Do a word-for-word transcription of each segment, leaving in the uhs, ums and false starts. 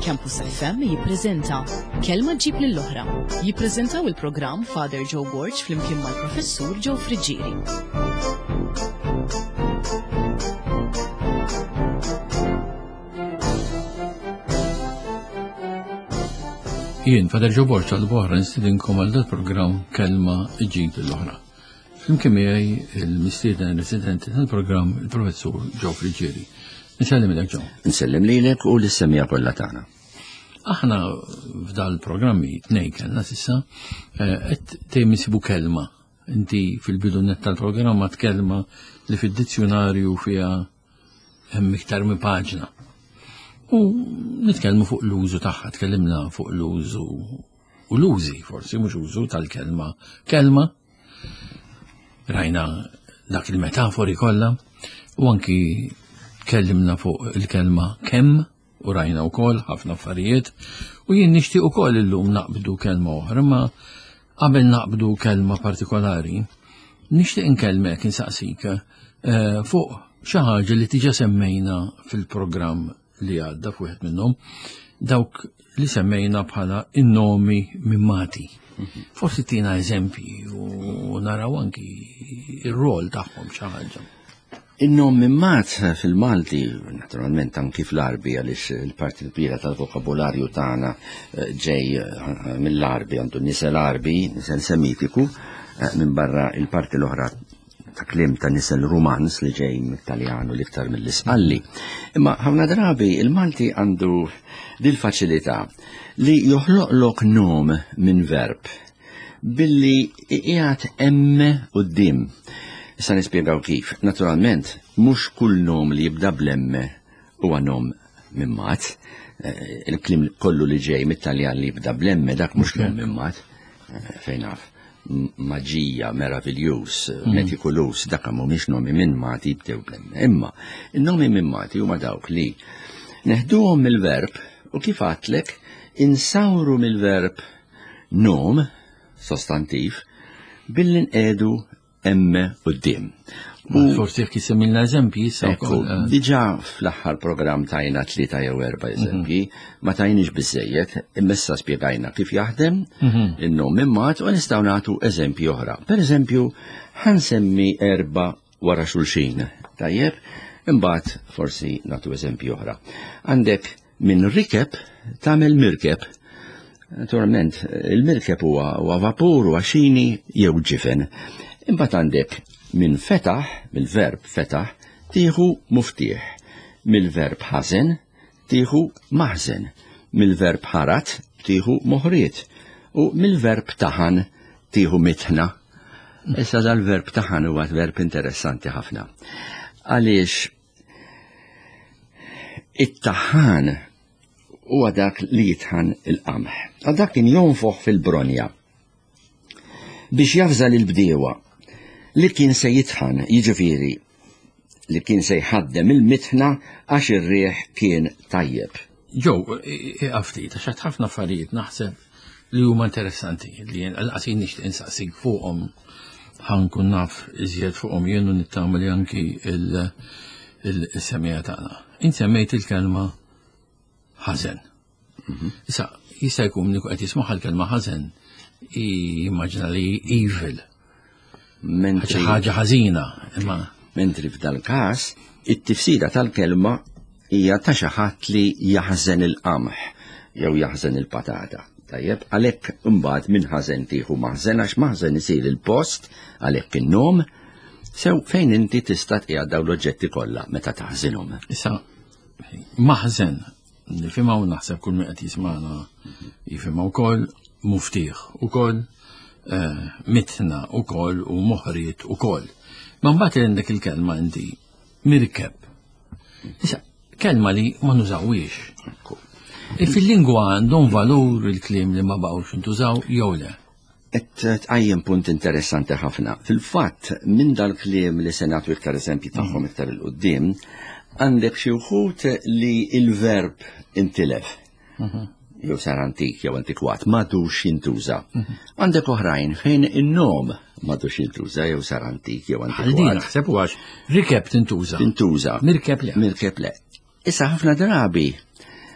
Campus F M jippreżenta Kelma ġib lill-oħra. Jippreżentaw il-programm Father Joe Borg flimkien mal-Professur Joe Friġġieri. Jien, Father Joe Borg tal-Boħra nistidinkom għal dal-programm Kelma ġib lill-oħra. Flimkien miegħi il-mistieden residenti tal-programm il-Professur Joe Friġġieri. Nsellim lek ġo. Nsellim lilek u l-issemija kollha tagħna. Aħna f'dal-programmi tnej kellna s'issa qed tejn isibu kelma. Inti fil-bidunet tal-programma tkellma li fid-dizzjonarju fiha hemm iktar minn paġna. U nitkellmu fuq l-użu tagħha, tkellimna fuq l-użu u l-użi forsi mhux użu tal-kelma. Kelma rajna dak il-metafori kollha u anki kellimna fuq il-kelma kemm u rajna wkoll ħafna affarijiet u jien nixtieq ukoll illum naqbdu kelma oħra, ma qabel naqbdu kelma partikolari nixtieq inkellmek insaqsik fuq xi ħaġa li tiġa semmejna fil-programm li għadda fuq minnhom dawk li semmejna bħala in-nomi mimmati. Forsi tina eżempji u naraw anki ir-rol tagħhom xi ħaġa. In-nom mimmat fil-Malti, naturalment anki fl-Arbi, għaliex il-parti kbira tal-vokabularju tagħna ġej mill-Arbi, għandu nisel Arbi, nisel Semitiku, minn barra il-parti l-oħra ta' klim ta' nisel Rumans li ġej mit-Taljanu l-iktar mill-Isqalli. Imma ħafna drabi il-Malti għandu dil-faċilità li joħloqlok nom minn verb billi qiegħed emme quddiem. Issa nispjegaw kif. Naturalment, mhux kull nom li jibda bl-emme huwa nom mimmat. Il-klim kollu li ġej mit-Taljan li jibda bl-emme dak mhux nom mimmat. Fejn naf. Maġija, meraviglius, meticulous, dak mhumiex nomi mimmati jibdew bl-emme. Imma in-nomi mimmati huma dawk li neħduhom mill-verb u kif għatlek insawru mill-verb nom, sostantiv, billi nqedu emme quddiem. Forsi jekk isemmilna eżempji issa wkoll. Diġà fl-aħħar programm tajna tlieta jew erba' eżempji, ma tajniex biżejjed, imma issa spjegajna kif jaħdem in-nom mimmat u nistgħu nagħtu eżempji oħra. Pereżempju, ħansemmi erba' wara xulxin. Tajjeb, imbagħad forsi nagħtu eżempji oħra. Għandek minn rikeb tagħmel mirkeb. Naturalment, il-mirkeb huwa vapur u għaxini jew ġifen. Imbagħad għandek minn fetaħ, mill-verb fetaħ, tieħu muftieħ. Mill-verb ħażen, tieħu maħżen. Mill-verb ħarat, tieħu moħriet. U mill-verb taħan, tieħu mitħna. Issa dal-verb taħan huwa verb interessanti ħafna. Għaliex it-taħan huwa dak li jitħan il-qamħ. Għal dak kien jonfoħ fil-bronja biex jafżal il-bdiewa li kien se jitħan, jiġifieri li kien se jħaddem il-mitħna għax ir-riħ kien tajjeb. Ġew, ftit għax ħafna affarijiet naħseb li huma interessanti li jien għalqasin nixtieq insaqsik fuqhom ħankun naf iżjed fuqhom jien nittama li anki il-semmija tagħna. Inti semmejt il-kelma ħażen. Issa jista' jkun li qed jismaħ il-kelma ħażen jimmaġina li evil. Ħaġa ħaġa ħażina, imma mentri f'dal-każ it-tifsira tal-kelma hija ta' xi ħadd li jaħżen il-qamħ jew jaħżen il-patata. Tajjeb, għalhekk imbagħad minn ħażen tieħu maħżen għax maħżen isir il-post għalhekk in-nom sew fejn inti tista' tqiegħed dawn l-oġġetti kollha meta taħżinhom. Issa maħżen nifhimha u naħseb kull min qed jisma'na jifhimha wkoll muftieħ ukoll mitħna ukoll u moħriet ukoll. Ma mbagħad għandek il-kelma inti mirkeb. Issa kelma li ma nużawiex. Fil-lingwa għandhom valur il-kliem li ma baqgħux intużaw jew le. Qed tqajjem punt interessanti ħafna. Fil-fatt minn dal-kliem li se nagħtu iktar eżempji tagħhom iktar il quddiem għandek xi wħud li il-verb intilef. Jew sar antik jew antikwat m'għadux jintuża. Għandek oħrajn fejn in-nom m'għadux jintuża jew sar antik jew antikwat. Għaldin naħseb għax rikeb tintuża. Tintuża. Mirkeb le. Mirkeb le. Issa ħafna drabi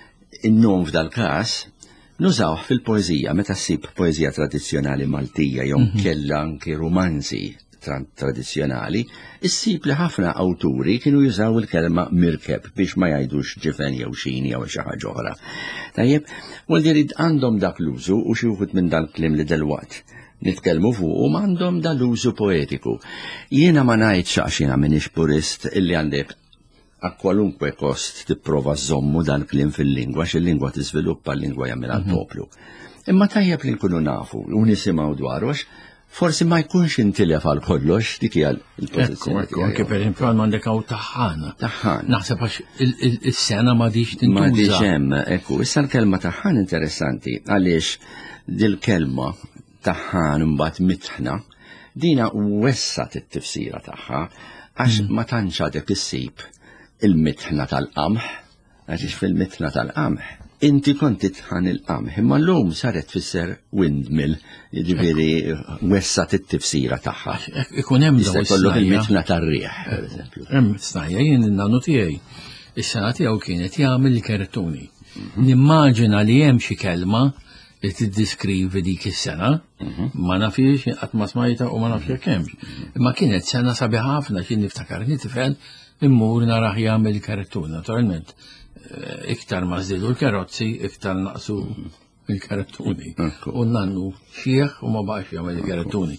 in-nom f'dal-każ nużawh fil-poeżija, meta ssib poeżija tradizzjonali Maltija jew kella anke romanzi tradizzjonali, issib li ħafna awturi kienu jużaw il-kelma mirkeb biex ma jgħidux ġifen jew xini jew xi ħaġa oħra. Tajjeb, Walderid għandhom dak l-użu u xi wħud minn dal-kliem li delwaqt nitkellmu fuq u għandhom dal-użu poetiku. Jiena ma ngħidx għax jiena m'iniex purist illi għandek a kwalunkwe kost tipprova żommu dan kliem fil-lingwa x'il-lingwa tiżviluppa l-lingwa jagħmilha l-poplu. Imma tajjeb li nkunu nafu u nisimgħu dwaru għax forsi ma jkunx intilef għal kollox dik hija l-pożizzjoni. Ekku, anke pereżempju għal m'għandek hawn taħħana. Taħħan. Naħseb għax is-sena m'għadix tintuża. M'għadix hemm, ekku, issa l-kelma taħħan interessanti għaliex dil-kelma taħħan imbagħad mitħna dina wessat it-tifsira tagħha għax ma tantx għadek issib il-mitħna tal-qamħ, għax fil-mitħna tal-qamħ inti kont titħan il-qamħ, imma l-lum saret fisser windmill, jiġifieri wessat it-tifsira tagħha. Ikun hemm Jista' jkollok il-mitħna tar-rieħ, pereżempju. Hemm snajja jien in-nanu tiegħi. Is-sena tiegħu kienet jagħmel karettuni. Nimmaġina li hemm xi kelma li tiddiskrivi dik is-sena, ma nafix qatt ma smajta u ma nafx jekk hemmx. Imma kienet sena sabiħ ħafna xi niftakar nifel immur naraħ jagħmel karettuni, naturalment. Iktar ma żdiedu l-karozzi, iktar naqsu il-karettuni. U nannu xieħ u ma baqax jagħmel il-karettuni.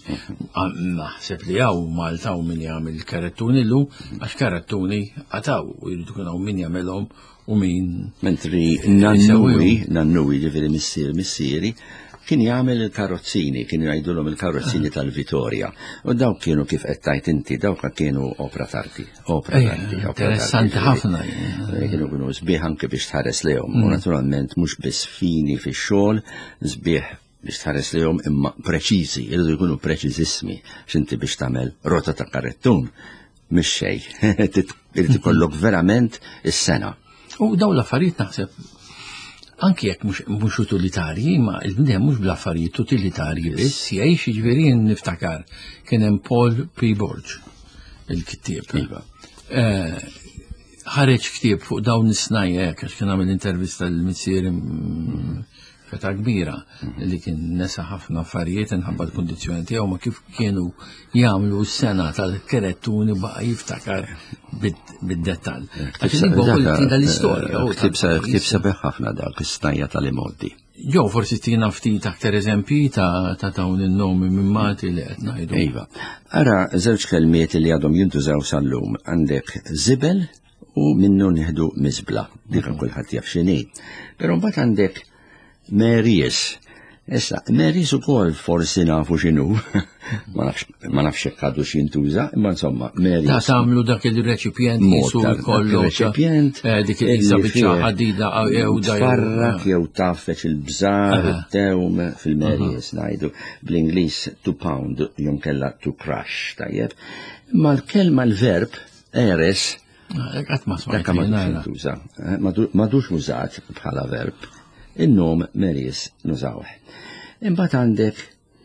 Naħseb li hawn Malta u min jagħmel il-karettuni llum għax karettuni għataw u jridu kun hawn min jagħmelhom u min. Mentri nannuwi, nannuwi ġifieri missier missieri, kien jagħmel il-karozzini, kienu jgħidulhom il-karozzini tal-Vittoria. U dawk kienu kif qed tajt inti, dawk kienu opra tardi. Opra tardi. Interessanti ħafna. Kienu kienu sbieħ anke biex tħares lehom. U naturalment mhux biss fini fix-xogħol, sbieħ biex tħares lehom imma preċiżi, jridu jkunu preċiżissimi x'inti biex tagħmel rota ta' karettun mhix xejn. Irid ikollok verament is-sena. U dawn l-affarijiet naħseb anki jekk mhux utilitarji, ma il-bnedem mhux bl-affarijiet utilitarji biss, jgħix jiġifieri niftakar kien hemm Paul P. Borge, il-kittieb. Ħareġ ktieb fuq dawn is-snajja hekk għax kien għamel intervista lill-missier feta kbira li kien nesa ħafna affarijiet inħabba l-kundizzjoni tiegħu ma kif kienu jagħmlu s-sena tal-karettuni baqa' jiftakar bid-dettall. Għax li dal-istorja. Kif sabeħ ħafna dak is-snajja tal-imoddi. Ġew forsi tina ftit aktar eżempji ta' dawn in-nomi minn Malti li qed ngħidu. Iva. Ara żewġ kelmiet li għadhom jintużaw sal-lum għandek żibel u minnu nieħdu miżbla. Dik kulħadd jaf x'inhi. Però mbagħad għandek Meries. Issa, Meries ukoll forsi nafu x'inhu. Ma nafx hekk għadu x'jintuża, imma insomma, Meries. Ta' tagħmlu dak il-reċipjent jisu kollu. Reċipjent. Dik il-qisa biċċa ħadida jew tfarrak jew taffeċ il-bżar, it-tewm fil-Meries ngħidu. Bl-Ingliż to pound jew kella to crush, tajjeb. Ma l-kelma l-verb eres qatt ma smajt jintuża. M'għadux użat bħala verb. In-nom Meries nużawh. Imbagħad għandek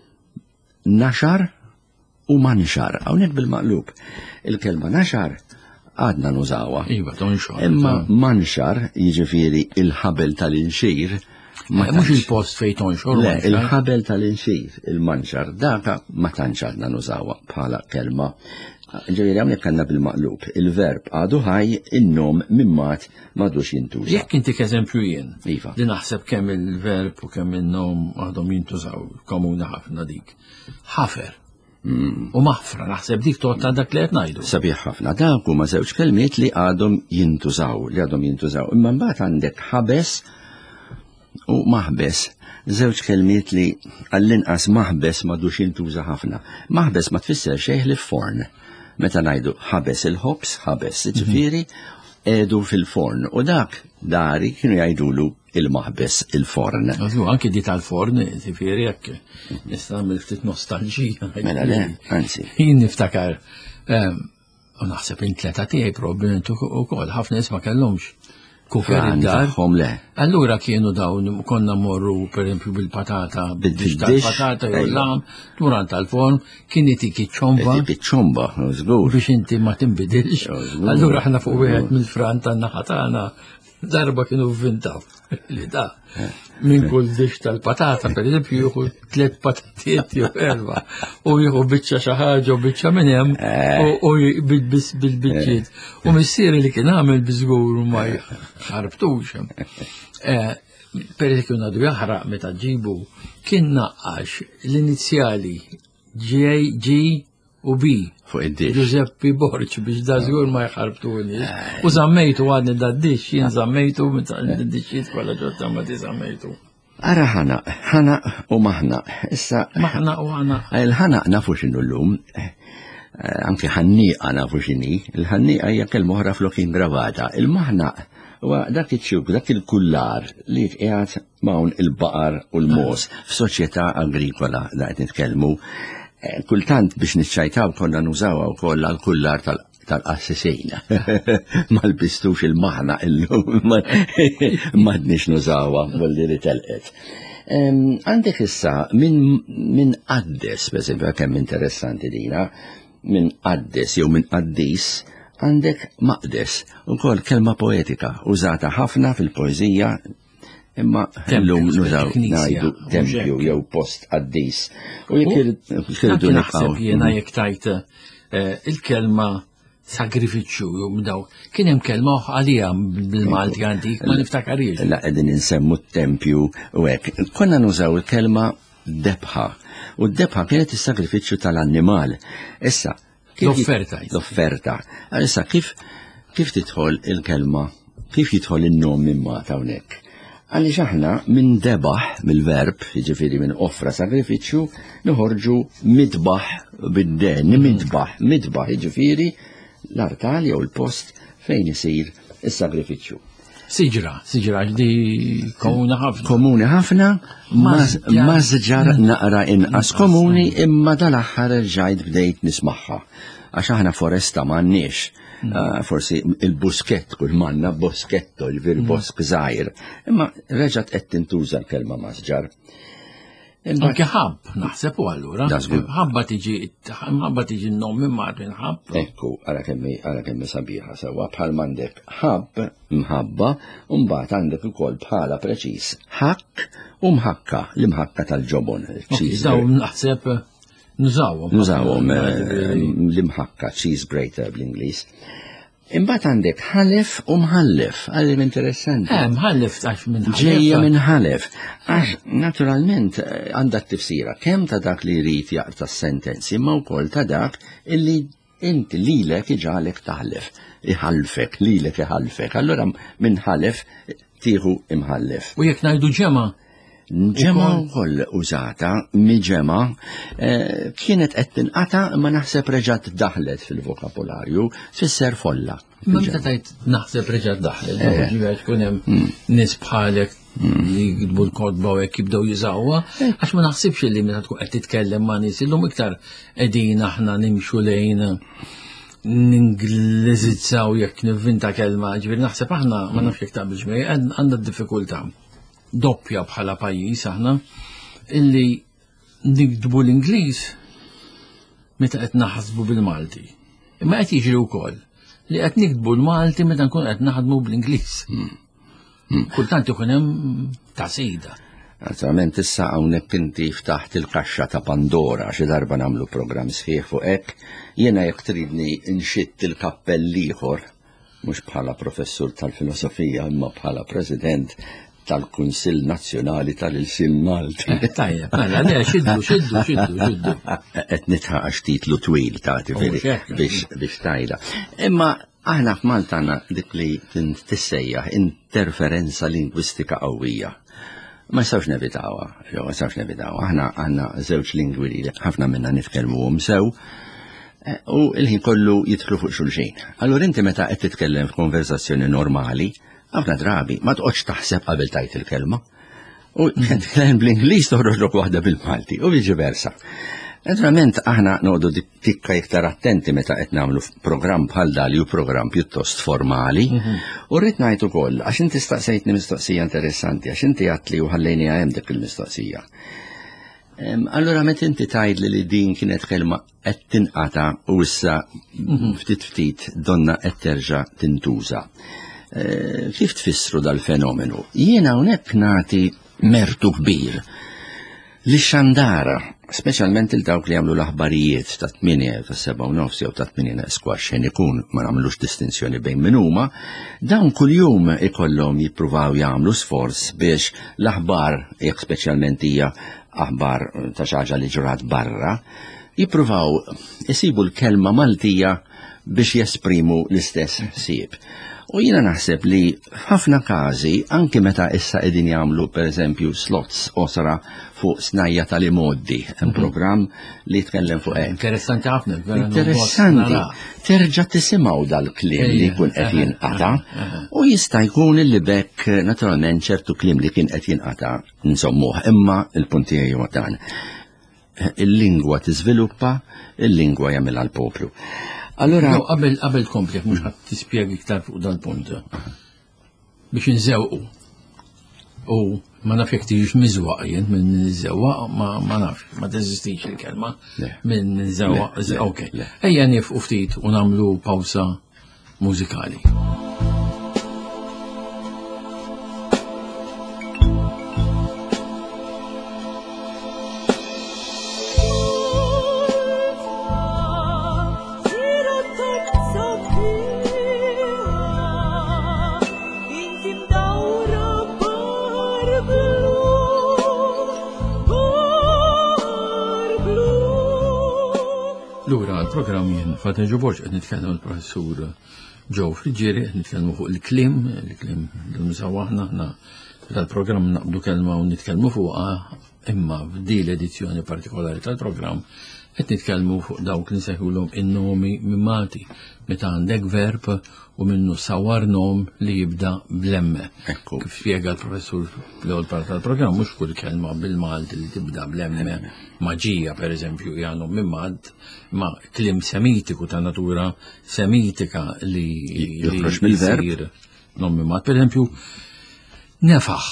naxar u manxar, hawnhekk bil-maqlub. Il-kelma naxar għadna nużawha. Iva, tonxar. Imma manxar jiġifieri il-ħabel tal-inxir. Mhux il-post fejn tonxor. Le, il-ħabel tal-inxir, il-manxar, daka ma tantx għadna nużawha bħala kelma. Ġejjeri hawnhekk għandna bil-maqlub. Il-verb għadu ħaj, in-nom mimmat m'għadux jintuża. Jekk inti k'eżempju jien. Iva. Li naħseb kemm il-verb u kemm in-nom għadhom jintużaw komuni ħafna dik. Ħafer. U maħfra naħseb dik totta dak li qed ngħidu. Sabiħ ħafna. Dak huma żewġ kelmiet li għadhom jintużaw, li għadhom jintużaw. Imma mbagħad għandek ħabes u maħbes. Żewġ kelmiet li għall-inqas maħbes m'għadux jintuża ħafna. Maħbes ma tfisser xejn li forn. Meta ngħidu ħabes il-ħobs, ħabes, ġifieri edu fil-forn. U dak dari kienu jgħidulu il-maħbes il-forn. Anke di tal-forn, ġifieri jekk nista' nagħmel ftit nostalġija. Mela le, anzi. Jien niftakar u naħseb in-tleta tiegħi probabbilment ukoll ħafna nies ma kellhomx kufer id-dar. Le. Allura kienu dawn konna morru pereempju bil-patata, biex tal-patata jew lam, durant tal-forn, kien itiki ċomba. Ċomba, żgur. Biex inti ma tinbidilx. Allura aħna fuq wieħed mill-fran tan-naħa tagħna darba kienu vintaw li da minn kull dix tal-patata per eżempju jieħu tliet patatiet jew erba' u jieħu biċċa xi ħaġa u biċċa minn hemm u biss bil-biċċiet. U missieri li kien għamel biżgur ma jħarbtux. Per eżempju ngħidu jaħraq meta ġibu kien naqqax l-inizjali G u B fuq id-dix. Giuseppe Borċ biex da żgur ma jħarbtuni. U żammejtu għadni da d-dix, jien żammejtu meta d-dixxiet kollha ġotta ma tiżammejtu. Ara ħana, ħana u maħna. Issa Maħna u ħana. Il-ħana nafu x'inhu llum. Anke ħanniqa nafu x'inhi. Il-ħanniqa hija kelma oħra flok ingravata. Il-maħna huwa dak iċ-ċuk, dak il-kullar li qiegħed mawn il-baqar u l-mos f'soċjetà agrikola da qed nitkellmu. Kultant biex niċċajtaw konna nużawa wkoll għall-kullar tal-qassisejna. Ma lbistux il-maħna illum m'għadniex nużawa bolli li telqet. Għandek issa minn Qaddes, pereżempju kemm interessanti dina, minn Qaddes jew minn Qaddis, għandek Maqdes, ukoll kelma poetika użata ħafna fil-poeżija. Imma llum nużaw ngħidu tempju jew post qaddis. U jekk irridu naħseb jiena jekk tajt il-kelma sagrifiċċju jew daw kien hemm kelma għalija bil-Malti antik ma niftakarix. La qegħdin insemmu t-tempju u hekk. Konna nużaw il-kelma debħa. U d-debħa kienet is-sagrifiċċju tal-annimal. Issa l-offerta. L-offerta. Issa kif kif tidħol il-kelma, kif jidħol in-nom minn Malta hawnhekk? Għalli aħna minn debaħ, mill-verb, jiġifieri minn offra sagrifiċċju, noħorġu midbaħ bid-den, midbaħ, midbaħ jiġifieri l-artal jew il-post fejn isir is-sagrifiċċju. Siġra, siġra di komuni ħafna. Komuni ħafna, mażġar naqra inqas komuni imma dal-aħħar rġajt bdejt nismaħħa. Għax aħna foresta m'għandniex. Forsi il-buskett kull manna bosketto, il-vir bosk żgħir. Imma reġgħet qed tintuża l-kelma mażġar. Anke ħabb naħseb u allura. Ħabba tiġi ħabba tiġi n-nom minn Martin ħabb. Ekku, ara kemmi ara kemmi sabiħa sewwa bħal m'għandek ħabb mħabba u mbagħad għandek ukoll bħala preċiż ħakk u mħakka l-imħakka tal-ġobon. Daw naħseb Nużawhom. Nużawhom l-imħakka cheese grater bl-Ingliż. Imbagħad għandek ħalef u mħallef, għalli interessanti. Eh, mħallef għax minn ħalef. Ġejja minn ħalef. Għax naturalment għandha t-tifsira kemm ta' dak li jrid jaqta s-sentenzi imma wkoll ta' dak illi inti lilek iġalek taħlef, iħalfek, lilek iħalfek. Allura minn ħalef tieħu imħallef. U jekk ngħidu ġema' Ġema wkoll użata, mi ġema, kienet qed tinqata ma naħseb reġgħet daħlet fil-vokabularju fisser folla. Ma meta tajt naħseb reġgħet daħlet, ġifieri tkun hemm nies bħalek li jkitbu l-kodba u hekk jibdew jużawha, għax ma naħsibx li meta tkun qed titkellem ma' nies illum iktar qegħdin aħna nimxu lejn ningliżizzaw jekk nivvinta kelma, ġifieri naħseb aħna ma nafx jekk taqbilx miegħi għandha d-diffikultà doppja bħala pajjiż aħna illi nikdbu l-Ingliż meta qed naħsbu bil-Malti. Imma qed jiġri wkoll li qed nikdbu l-Malti meta nkun qed naħdmu bl-Ingliż. Kultant ikun hemm tasida. Naturalment issa hawnhekk inti ftaħt il-kaxxa ta' Pandora xi darba nagħmlu programm sħiħ fuq hekk, jiena jekk tridni nxitt il-kappell ieħor mhux bħala professur tal-filosofija imma bħala president tal-Kunsill Nazzjonali tal-Ilsien Malti. Tajjeb, mela le xiddu, xiddu, xiddu, xiddu. Qed nitħaq titlu twil ta' tifiri biex tajla. Imma aħna f'Malta għandna dik li tissejjaħ interferenza lingwistika qawwija. Ma jistgħux nevitawha, jew ma jistgħux nevitawha. Aħna għandna żewġ lingwi li ħafna minnha nitkellmuhom sew u l-ħin kollu jidħlu fuq xulxin. Allura inti meta qed titkellem f'konversazzjoni normali, ħafna drabi ma toqgħodx taħseb qabel tajt il-kelma. U titkellem bl-Ingliż toħroġlok waħda bil-Malti u viċi-versa. Naturalment aħna noqogħdu tikka iktar attenti meta qed nagħmlu programm bħal dali u programm pjuttost formali. U rrid ngħid ukoll għax inti staqsejtni mistoqsija interessanti għax inti għatli u ħallejni hemm dik il-mistoqsija. Allura meta inti tgħidli li din kienet kelma qed tinqata u issa ftit ftit donna qed terġa' tintuża. Kif tfissru dal-fenomenu? Jiena hawnhekk nagħti mertu kbir li xandara, speċjalment il dawk li għamlu l-aħbarijiet ta' tminja, ta' seba' u nofs jew ta' tminja squash xejn ikun ma nagħmlux distinzjoni bejn min huma, dawn kuljum ikollhom jippruvaw jagħmlu sforz biex l-aħbar jekk speċjalment hija aħbar ta' xi ħaġa li ġurat barra, jippruvaw isibu l-kelma Maltija biex jesprimu l-istess ħsieb. U jiena naħseb li f'ħafna każi, anke meta issa qegħdin jagħmlu pereżempju slots osra fuq snajja tal-imoddi, hemm programm li jitkellem fuq hekk. Interessanti ħafna. Interessanti. Terġa' tisimgħu dal-kliem li jkun qed jinqata' u jista' jkun illi bekk naturalment ċertu kliem li kien qed jinqata' nsommuh, imma il-punt tiegħi huwa dan. Il-lingwa tiżviluppa, il-lingwa jagħmilha l-poplu. Allora, qabel qabel komplet mhux ħadd tispjega iktar fuq dal-punt. Biex inżewqu. U ma naf jekk tiġix miżwaq jien minn niżewwaq ma ma nafx, ma teżistix il-kelma minn niżewwaq. Okej. Ejja nifqu ftit u nagħmlu pawsa mużikali. Lura l-programm jien Father George qed nitkellem il-professur Joe Frigieri, qed nitkellmu fuq il-klim, il-klim li nużaw aħna aħna tal-programm naqbdu kelma u nitkellmu fuqha, imma f'di l-edizzjoni partikolari tal-programm qed nitkellmu fuq dawk li nsejħulhom in-nomi mimati meta għandek verb u minnu sawar nom li jibda b'lemme. Kif spjega l-professur l-ewwel part tal-programm mhux kull kelma bil-Malti li tibda b'lemme. Maġija pereżempju hija nom mimad, ma kliem semitiku ta' natura semitika li joħroġ mill-verb nom mimad. Pereżempju nefaħ.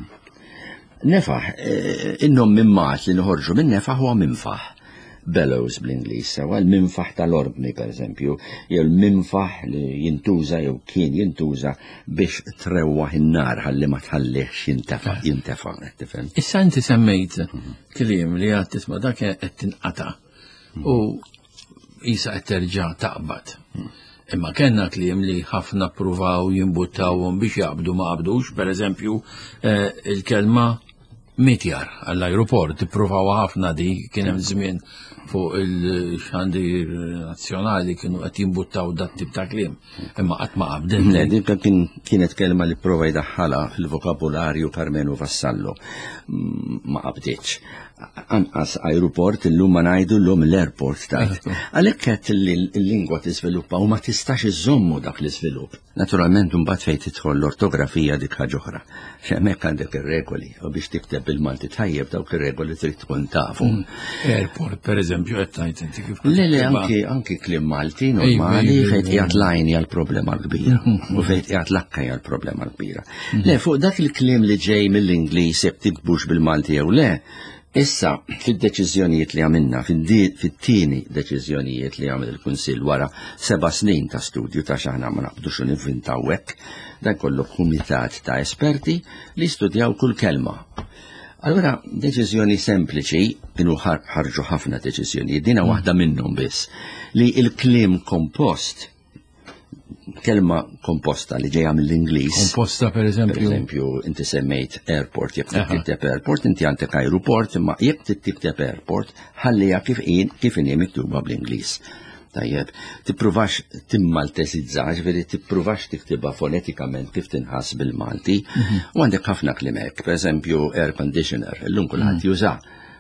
Nefaħ, in-nom mimmat li noħorġu minn nefaħ huwa minfaħ. Bellows bl-Ingliż, sewa l-minfaħ tal-orbni pereżempju, jew l-minfaħ li jintuża jew kien jintuża biex trewwaħ in-nar ħalli ma tħallihx jintefa' jintefa' qed tifhem. Issa inti semmejt kliem li qed tisma' dak qed tinqata' u isa qed terġa' taqbad. Imma kellna kliem li ħafna ppruvaw jimbuttawhom biex jaqbdu ma qabdux, pereżempju il-kelma mitjar għall-aeroport, ippruvaw ħafna di kien hemm żmien fuq il-xandir nazzjonali kienu qed jimbuttaw dat tip ta' kliem. Imma qatt ma qabdet. Dik kienet kelma li pprova jdaħħalha fil-vokabularju Carmenu Vassallo. Ma qabditx. Anqas aeroport illum ma ngħidu llum l-airport tajt. Għalhekk qed il-lingwa tiżviluppa u ma tistax iżommu dak l-iżvilupp. Naturalment imbagħad fejn tidħol l-ortografija dik ħaġa oħra. Hemmhekk għandek ir-regoli u biex tikteb bil-Malti tajjeb dawk ir-regoli trid tkun tafu. Airport pereżempju qed tgħid inti kif. Le le anki anki kliem Malti normali fejn qiegħed lajn hija l-problema l-kbira u fejn qiegħed lakka hija l-problema l-kbira. Le fuq dak il-kliem li ġej mill-Ingliż jekk tiktbux bil-Malti jew le. Issa, fil-deċiżjonijiet li għamilna, fit-tieni deċiżjonijiet li għamil il-Kunsill wara seba' snin ta' studju ta' xaħna ma naqbdux nivvintaw hekk, dan kollu kumitat ta' esperti li studjaw kull kelma. Allora, deċiżjoni sempliċi, kienu ħarġu ħafna deċiżjonijiet, dina waħda minnhom biss, li il-kliem kompost, kelma komposta li ġejja mill-Ingliż. Komposta per eżempju. Per eżempju, inti semmejt airport, jekk tikteb airport, inti għandek aeroport, imma jekk tikteb airport, ħallija kif in kif inhi miktuba bl-Ingliż. Tajjeb, tippruvax timmaltesizza, ġifieri tippruvax tiktibha fonetikament kif tinħass bil-Malti, u għandek ħafna kliem hekk, per eżempju air conditioner, illum kulħadd juża.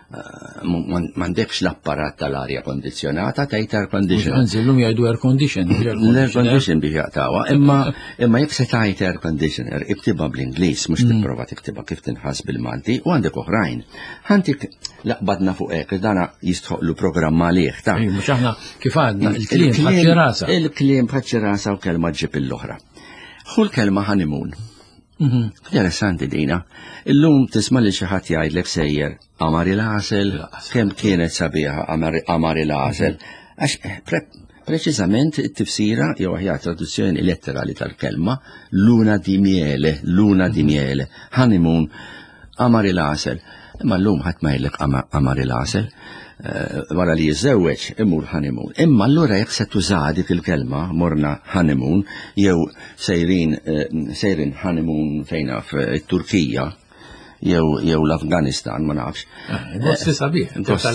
M'għandekx l-apparat tal-arja kondizjonata tajt air conditioner. Anzi, l-lum jgħidu air condition. L-air condition biex jaqtawa, imma imma jekk se tajt air conditioner, iktibha bl-Ingliż, mhux tipprova tiktibha kif tinħass bil-Malti, u għandek oħrajn. Ħantik laqbadna fuq hekk, dana jistħoqlu programma għalih ta'. Mhux aħna kif għadna il-kliem ħaġġi rasa. Il-kliem ħaġġi rasa u kelma ġib l-oħra. Hu l-kelma honeymoon. Interessanti dina. Illum tisma' li xi ħadd jgħidlek sejjer Amari l-Għasel, kemm kienet sabiħa Amari l-Għasel. Għax Preċiżament it-tifsira jew aħjar traduzzjoni letterali tal-kelma luna di miele, luna di miele, honeymoon, qamar il-għasel. Imma llum ħadd ma jgħidlek qamar il-għasel, wara li jiżżewweġ imur honeymoon. Imma allura jekk se tuża dik il-kelma morna honeymoon jew sejrin sejrin honeymoon fejna f'Turkija jew jew l-Afganistan ma nafx. Gosti sabiħ,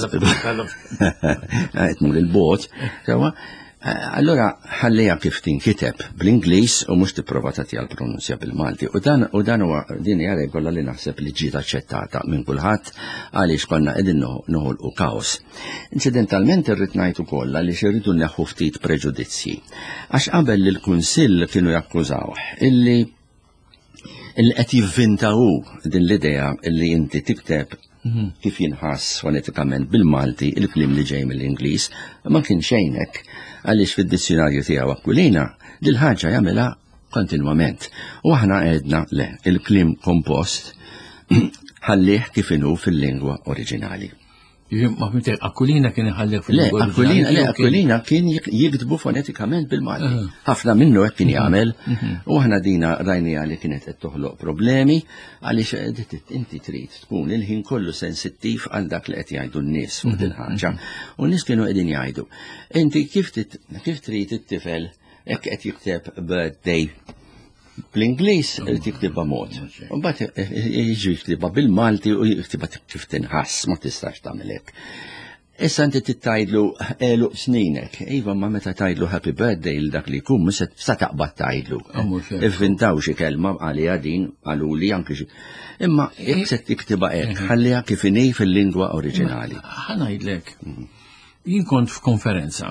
tmur il-bot, sewa. Allora ħallejha kif tinkiteb bl-Ingliż u mhux tipprova tagħtiha l-pronunzja bil-Malti. U dan u dan huwa din hija regola li naħseb li ġiet aċċettata minn kulħadd għaliex konna qegħdin noħolqu kaos. Incidentalment irrid ngħid ukoll għaliex irridu neħħu ftit preġudizzji. Għax qabel il-Kunsill kienu jakkużawh illi illi qed jivvintaw din l-idea illi inti tikteb kif jinħass fonetikament bil-Malti il-klim li ġej mill-Ingliż, ma kien xejn hekk għaliex fid-dizzjonarju tiegħu Aquilina dil ħaġa jagħmilha kontinwament. U aħna għedna le, il-klim kompost ħallih kif inhu fil-lingwa oriġinali. Ma fimtek, Aquilina kien iħallih fil-lingwa oriġinali. Le, Aquilina kien jiktbu fonetikament bil-Malti. Ħafna minnu hekk kien jagħmel u aħna dina rajnija li kienet qed toħloq problemi għaliex inti trid tkun il-ħin kollu sensittiv għal dak li qed jgħidu n-nies fuq din ħaġa. U n-nies kienu qegħdin jgħidu. Inti kif trid it-tifel hekk qed jikteb birthday bl-Ingliż tiktibha mod. U mbagħad jiġi jiktibha bil-Malti u jiktibha kif tinħass, ma tistax tagħmel hekk. Issa inti titgħidlu eluq sninek, iva ma meta tgħidlu happy birthday il dak li jkun mhux se taqbad tgħidlu. Ivvintaw xi kelma għaliha din għaluli anke xi. Imma jekk se tiktibha hekk, ħalliha kif inhi fil-lingwa oriġinali. Ħa ngħidlek. Jien kont f'konferenza.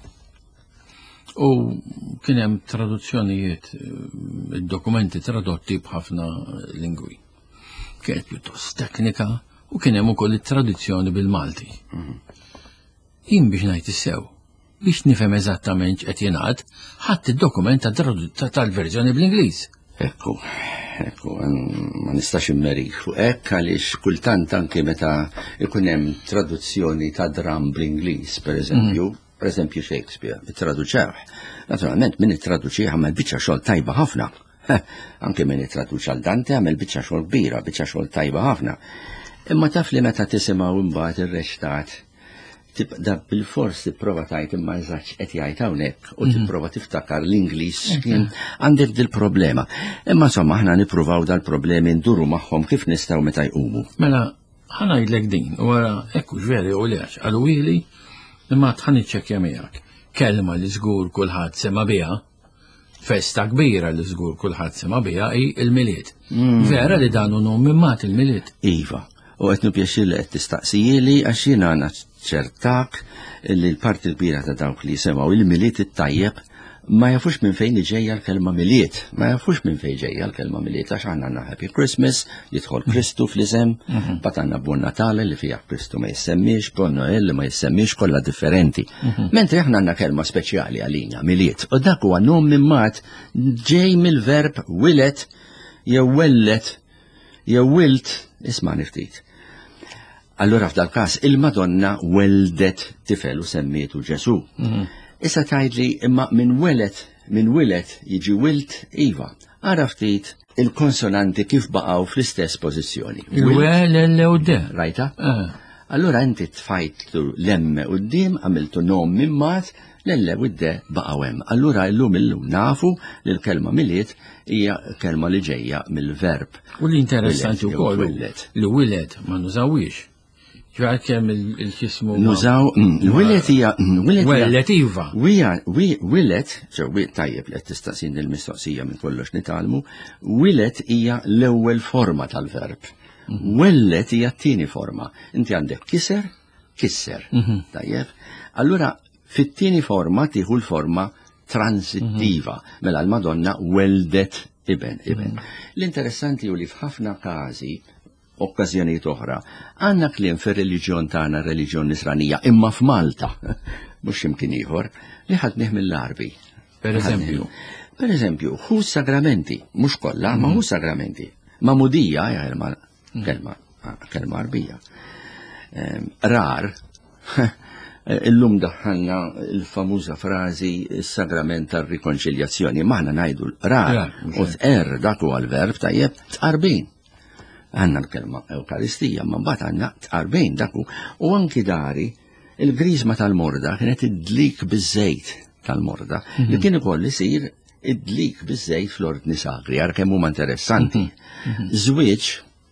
U kien hemm traduzzjonijiet, id-dokumenti tradotti b'ħafna lingwi. Kienet pjuttost teknika u kien hemm ukoll it-traduzzjoni bil-Malti. Jien biex ngħid issew, biex nifhem eżattament x'qed jingħad, ħadd id-dokument tal-verżjoni bl-Ingliż. Ekku, ekku, ma nistax immerih fuq hekk għaliex kultant anke meta ikun hemm traduzzjoni ta' dram bl-Ingliż, pereżempju, per eżempju Shakespeare, it-traduċew. Naturalment, min it-traduċi għamel biċċa xogħol tajba ħafna. Anke min it-traduċ għal Dante għamel biċċa xogħol kbira, biċċa xogħol tajba ħafna. Imma taf li meta tisimgħu imbagħad ir-rextat, tibda bil-fors tipprova tgħid imma eżatt qed jgħid hawnhekk u tipprova tiftakar l-Ingliż għandek dil-problema. Imma insomma aħna nippruvaw dal-problemi nduru magħhom kif nistgħu meta jqumu. Mela, ħa ngħidlek din, wara hekk veri u lex, għal wieli imma tħan iċċekkja miegħek. Kelma li żgur kulħadd sema biha, festa kbira li żgur kulħadd sema biha hi il-miliet. Vera li dan hu minn mat il-miliet. Iva, u qed nipjaxxi li qed tistaqsijili għax jiena naċċertak li l-parti kbira ta' dawk li semgħu il-miliet it-tajjeb ma jafux minn fejn ġejja l-kelma miliet, ma jafux minn fejn ġejja l-kelma miliet għax għandna Happy Christmas, jidħol Kristu fl-isem, bat għandna Buon Natale li fija Kristu ma jissemmix, Buon Noel li ma jissemmix, kollha differenti. Mentri aħna għandna kelma speċjali għalina, miliet, u dak huwa nom minn mat ġej mill-verb wilet jew wellet jew wilt, isma' niftit. Allura f'dal każ il-Madonna weldet tifel u semmietu Ġesu. Issa tgħidli imma minn welet, minn wilet jiġi wilt iva. Ara ftit il-konsonanti kif baqgħu fl-istess pożizzjoni. Il-we, l-elle u d. Rajta? Allura inti tfajtlu l-emme u d-dim, għamiltu nom minn mat, l-elle u d baqgħu hemm. Allura llum illum nafu li l-kelma miliet hija kelma li ġejja mill-verb. U l-interessanti wkoll li wilet ma nużawix. ġvar kemm il-kismu. Nużaw, wilet hija. Wellet iva. Wilet, ġew tajjeb li qed tistaqsin il-mistoqsija minn kollox nitalmu, wilet hija l-ewwel forma tal-verb. Wellet hija t-tieni forma. Inti għandek kiser, kisser. Tajjeb. Allura fit-tieni forma tieħu l-forma transittiva. Mela l-Madonna weldet iben, iben. L-interessanti hu li f'ħafna każi okkażjonijiet oħra, għandna kliem fir-reliġjon tagħna, reliġjon Nisranija, imma f'Malta, mhux imkien ieħor, li ħadnih mill-Arbi. Per eżempju. Per eżempju, hu sagramenti, mhux kollha, ma hu sagramenti. Mamudija, kelma kelma kelma Arbija. Rar, illum daħħalna il-famuża frażi s-sagrament tar-rikonċiljazzjoni. Maħna ngħidu rar u tqer dak huwa l-verb tajjeb tqarbin. Għandna l-kelma Ewkaristija, ma mbagħad għandna tqarbin dak u anki dari il-griżma tal-morda kienet id-dlik biż-żejt tal-morda li kien ukoll isir id-dlik biż-żejt fl-ordni sakri, għar kemm huma interessanti. Żwieġ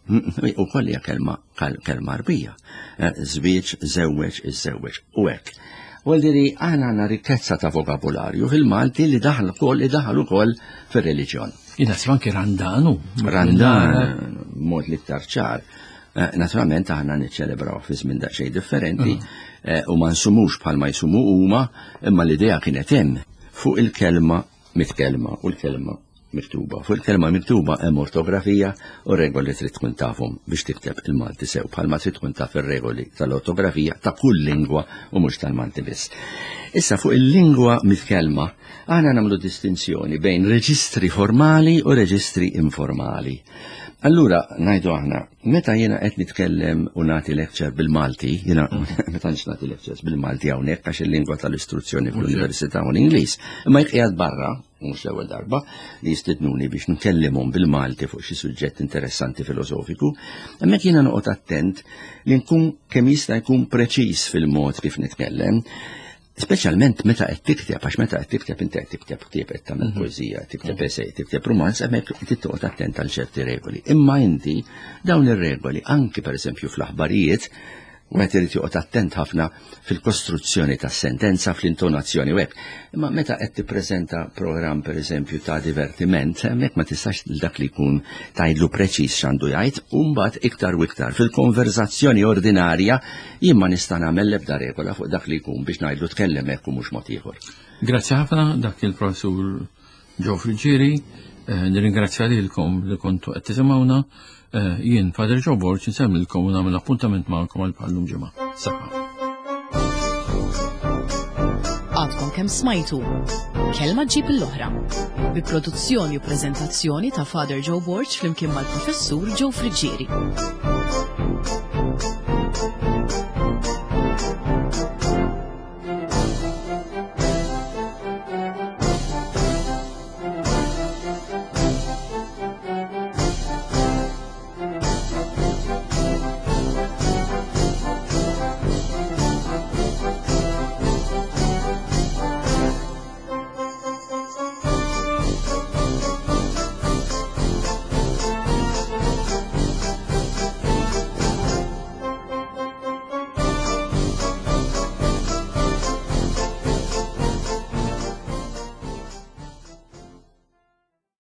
u kollija kelma kelma arbija. Żwieġ, żewweġ, iżżewweġ u hekk. Għaldiri għana għandna rikkezza ta' vokabularju fil-Malti li daħal ukoll li daħal ukoll fir-reliġjon. Jinaħseb anke randanu. Randan, mod li iktar ċar. Naturalment aħna niċċelebraw fi żmien daqsxejn differenti u ma nsumux bħalma jsumu huma, imma l-idea kienet hemm fuq il-kelma mitkelma u l-kelma miktuba. Fuq il-kelma miktuba hemm ortografija u regoli trid tkun tafhom biex tikteb il-Malti sew bħalma trid tkun taf ir-regoli tal-ortografija ta' kull lingwa u mhux tal-Malti biss. Issa fuq il-lingwa mitkelma aħna nagħmlu distinzjoni bejn reġistri formali u reġistri informali. Allura, ngħidu aħna, meta jiena qed nitkellem u nagħti lecture bil-Malti, jiena meta nix nagħti lectures bil-Malti hawnhekk għax il-lingwa tal-istruzzjoni fl-Università u l-Ingliż, imma jqiegħed barra, mhux l-ewwel darba, li jistidnuni biex nkellimhom bil-Malti fuq xi suġġett interessanti filosofiku, hemmhekk jiena noqgħod attent li nkun kemm jista' jkun preċiż fil-mod kif nitkellem, speċjalment meta qed tikteb, għax meta qed tikteb inti qed tikteb ktieb qed tagħmel poeżija, tikteb essej, tikteb romanz, hemmhekk trid toqgħod attent għal ċerti regoli. Imma inti dawn ir-regoli anki pereżempju fl-aħbarijiet wieħed irid joqgħod attent ħafna fil-kostruzzjoni tas-sentenza, fl-intonazzjoni u hekk. Imma meta qed tippreżenta programm pereżempju ta' divertiment, hemmhekk ma tistax dak li jkun tgħidlu preċiż x'għandu jgħid u mbagħad iktar u iktar fil-konverzazzjoni ordinarja jien ma nista' nagħmel l-ebda regola fuq dak li jkun biex ngħidlu tkellem hekk u mhux mod ieħor. Grazzi ħafna dak il-professur Joe Frigieri, nirringrazzja lilkom li kontu qed tisimgħuna. Jien, Father Joe Borch, nsemmilkom u nagħmel appuntament magħkom għal bħallum ġimgħa. Saħħa. Għadkom kemm smajtu kelma ġib l-oħra bi produzzjoni u preżentazzjoni ta' Father Joe Borch flimkien mal-professur Joe Frigieri.